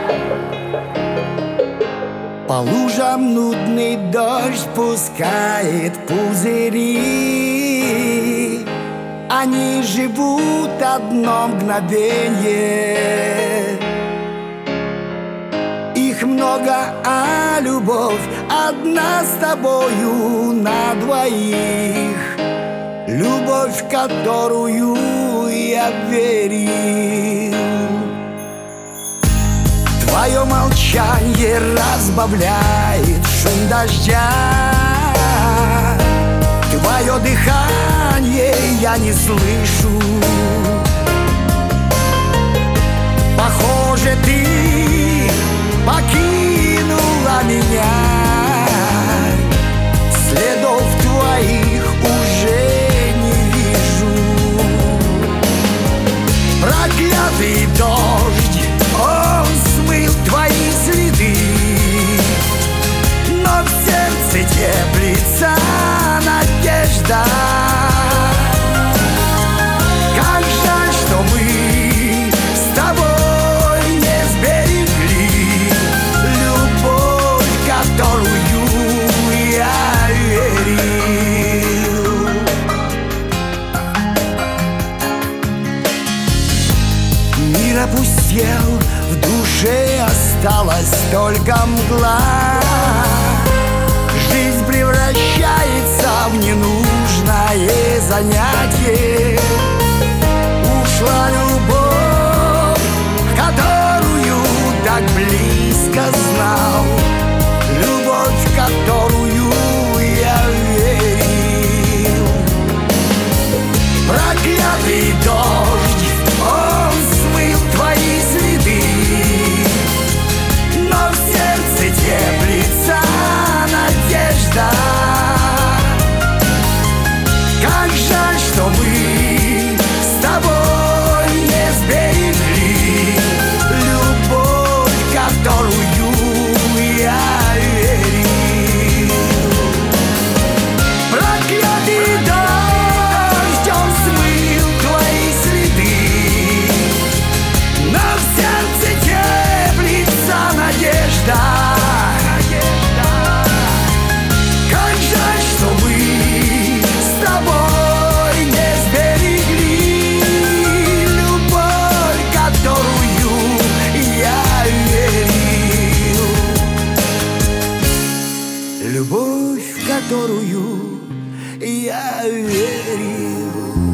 По лужам нудный дождь пускает пузыри. Они живут одно мгновенье. Их много, а любовь одна с тобою на двоих. Любовь, в которую я верил. Твое молчание разбавляет шум дождя. Твое дыхание я не слышу. Похоже, ты покинула меня. Следов твоих уже не вижу. Проклятый дождь, он смыл твои следы, но в сердце теплится надежда. Как жаль, что мы с тобой не сберегли любовь, которую я верил. Мир опустел, в душе осталась только мгла. Жизнь превращается в ненужное занятие. Ушла любовь, которую так близко знал. Любовь, в которую я верил. Проклятый дождь, он смыл твои следы, но в сердце теплится надежда. Как жаль, что мы с тобой не сберегли любовь, которую я верил. Проклятый дождь, он смыл твои следы, но в сердце теплится надежда. Как жаль, что мы с тобой не сберегли любовь, которую я верил. Любовь, в которую я верил.